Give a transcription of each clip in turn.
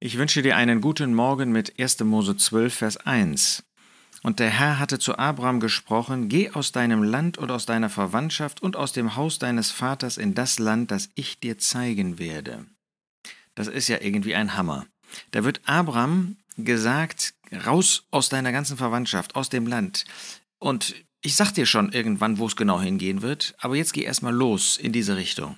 Ich wünsche dir einen guten Morgen mit 1. Mose 12, Vers 1. Und der Herr hatte zu Abraham gesprochen: Geh aus deinem Land und aus deiner Verwandtschaft und aus dem Haus deines Vaters in das Land, das ich dir zeigen werde. Das ist ja irgendwie ein Hammer. Da wird Abraham gesagt: Raus aus deiner ganzen Verwandtschaft, aus dem Land. Und ich sag dir schon irgendwann, wo es genau hingehen wird, aber jetzt geh erstmal los in diese Richtung.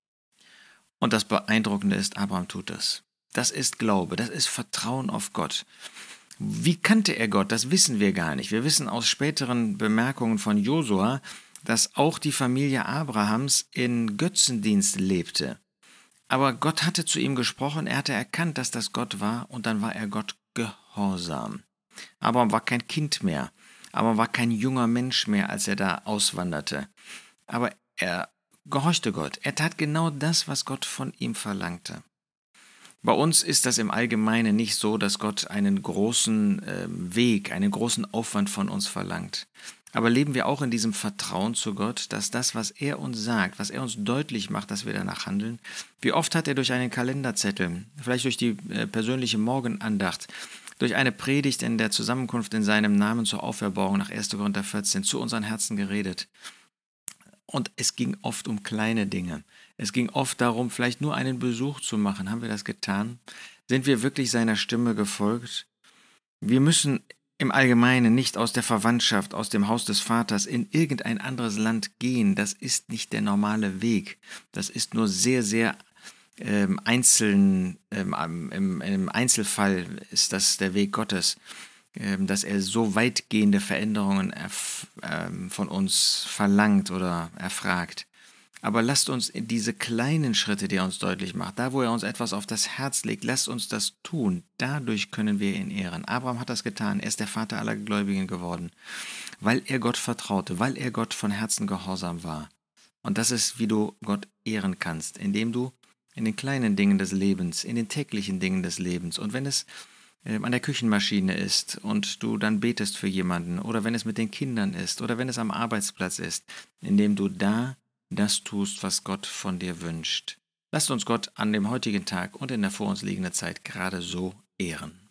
Und das Beeindruckende ist, Abraham tut das. Das ist Glaube, das ist Vertrauen auf Gott. Wie kannte er Gott? Das wissen wir gar nicht. Wir wissen aus späteren Bemerkungen von Josua, dass auch die Familie Abrahams in Götzendienst lebte. Aber Gott hatte zu ihm gesprochen, er hatte erkannt, dass das Gott war, und dann war er Gott gehorsam. Abraham war kein Kind mehr, Abraham war kein junger Mensch mehr, als er da auswanderte. Aber er gehorchte Gott. Er tat genau das, was Gott von ihm verlangte. Bei uns ist das im Allgemeinen nicht so, dass Gott einen großen Weg, einen großen Aufwand von uns verlangt. Aber leben wir auch in diesem Vertrauen zu Gott, dass das, was er uns sagt, was er uns deutlich macht, dass wir danach handeln? Wie oft hat er durch einen Kalenderzettel, vielleicht durch die persönliche Morgenandacht, durch eine Predigt in der Zusammenkunft in seinem Namen zur Auferbauung nach 1. Korinther 14 zu unseren Herzen geredet? Und es ging oft um kleine Dinge. Es ging oft darum, vielleicht nur einen Besuch zu machen. Haben wir das getan? Sind wir wirklich seiner Stimme gefolgt? Wir müssen im Allgemeinen nicht aus der Verwandtschaft, aus dem Haus des Vaters in irgendein anderes Land gehen. Das ist nicht der normale Weg. Das ist nur sehr, sehr einzeln, im Einzelfall ist das der Weg Gottes, dass er so weitgehende Veränderungen von uns verlangt oder erfragt. Aber lasst uns in diese kleinen Schritte, die er uns deutlich macht, da wo er uns etwas auf das Herz legt, lasst uns das tun. Dadurch können wir ihn ehren. Abraham hat das getan, er ist der Vater aller Gläubigen geworden, weil er Gott vertraute, weil er Gott von Herzen gehorsam war. Und das ist, wie du Gott ehren kannst, indem du in den kleinen Dingen des Lebens, in den täglichen Dingen des Lebens, und wenn es an der Küchenmaschine ist und du dann betest für jemanden, oder wenn es mit den Kindern ist, oder wenn es am Arbeitsplatz ist, indem du da das tust, was Gott von dir wünscht. Lasst uns Gott an dem heutigen Tag und in der vor uns liegenden Zeit gerade so ehren.